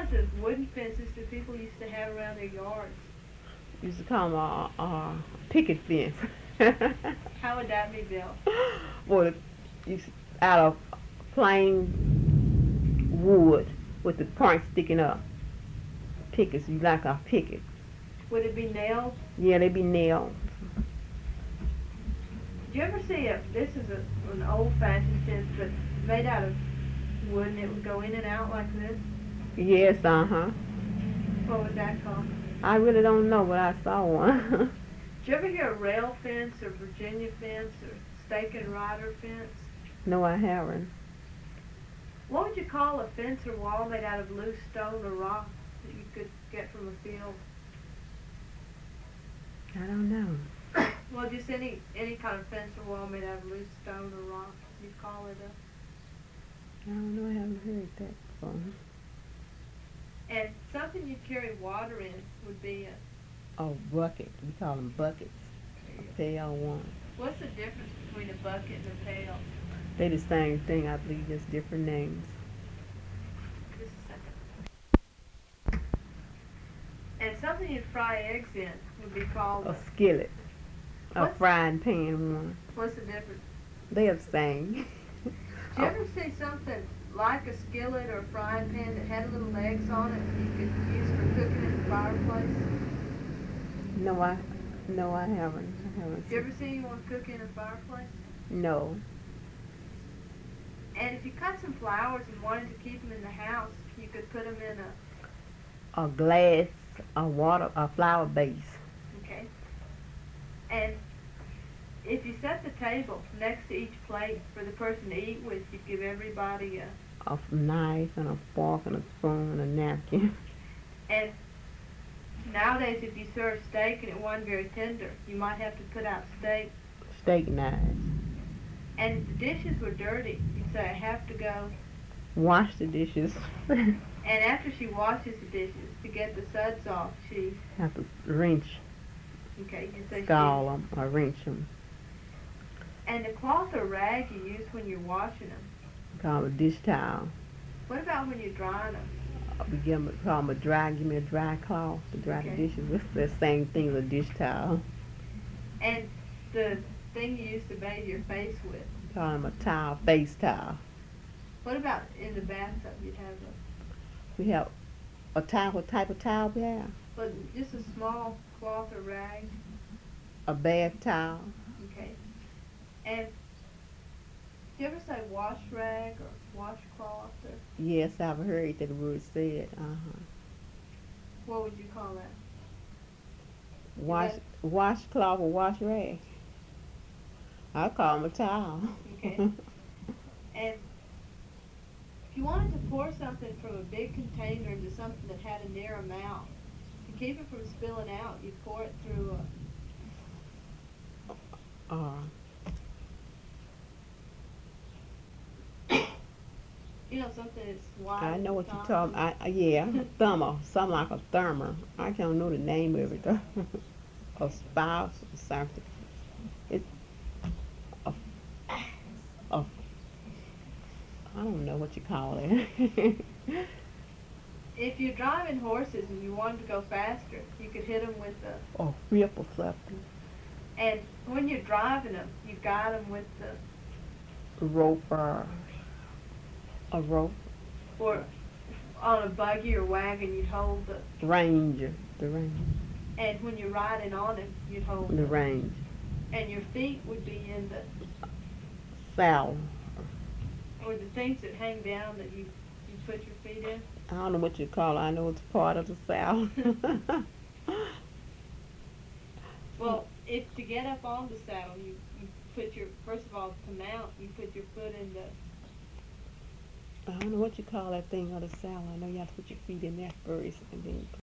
kinds of wooden fences do people used to have around their yards? Used to call them picket fence. How would that be built? Well, out of plain wood with the points sticking up. Pickets, you like our picket. Would it be nailed? Yeah, they be nailed. Did you ever see this is an old-fashioned fence, but made out of wood, and it would go in and out like this? Yes, uh-huh. What was that called? I really don't know, but I saw one. Did you ever hear a rail fence or Virginia fence or stake and rider fence? No, I haven't. What would you call a fence or wall made out of loose stone or rock that you could get from a field? I don't know. Well, just any kind of fence or wall made out of loose stone or rock, you'd call it I don't know, I haven't heard that before. And something you'd carry water in would be Oh, bucket. We call them buckets. A pail one. what's the difference between a bucket and a pail? They the same thing, I believe, just different names. Just a second. And something you'd fry eggs in would be called A skillet. A What's- frying pan one. what's the difference? They are the same. Did you ever see something like a skillet or a frying pan that had little legs on it that you could use for cooking in the fireplace? No, I haven't. Did you ever see anyone cook in a fireplace? No. And if you cut some flowers and wanted to keep them in the house, you could put them in A glass, a flower base. okay. And if you set the table next to each plate for the person to eat with, you'd give everybody A knife and a fork and a spoon and a napkin. and nowadays if you serve steak and it wasn't very tender, you might have to put out steak. Steak knives. And if the dishes were dirty, you'd say, I have to go. Wash the dishes. And after she washes the dishes, to get the suds off, she, Have to wrench, okay, you say scald them, or wrench them. And the cloth or rag you use when you're washing them, Call them a dish towel. what about when you're drying them? Give me a dry cloth to dry Okay. the dishes with. The same thing as a dish towel. And the thing you use to bathe your face with, Call them a towel, face towel. what about in the bathtub? You'd have We have a towel. What type of towel we have? just a small cloth or rag, A bath towel. okay. And do you ever say wash rag or washcloth, or Yes, I've heard that word said. what would you call that? Washcloth or wash rag. I call them a towel. Okay. And if you wanted to pour something from a big container into something that had a narrow mouth, to keep it from spilling out, you'd pour it through something that's wide. I at know the what you're top. talking. Yeah, thermal, something like a thermal. I don't know the name of it though. A spouse or something. It's a, a I don't know what you call it. If you're driving horses and you wanted to go faster, you could hit them with the, Or whip or something. and when you're driving them, you guide them with the, Rope or a rope. or on a buggy or wagon, you'd hold the, Ranger. The range. and when you're riding on it, you'd hold The range. and your feet would be in the, Saddle. or the things that hang down that you put your feet in. I don't know what you call it. I know it's part of the saddle. Well, if to get up on the saddle, you put your, first of all, to mount, you put your foot in the, I don't know what you call that thing on the saddle. I know you have to put your feet in there first and then you